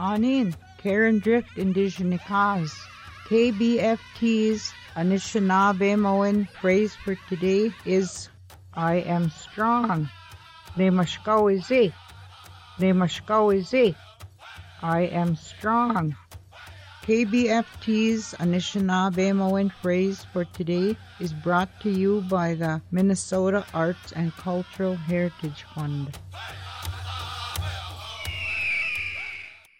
Anin, Karen Drift Indigenikaz. KBFT's Anishinaabe phrase for today is I am strong. Nemashkawizi. Nemashkawizi. I am strong. KBFT's Anishinaabe phrase for today is brought to you by the Minnesota Arts and Cultural Heritage Fund.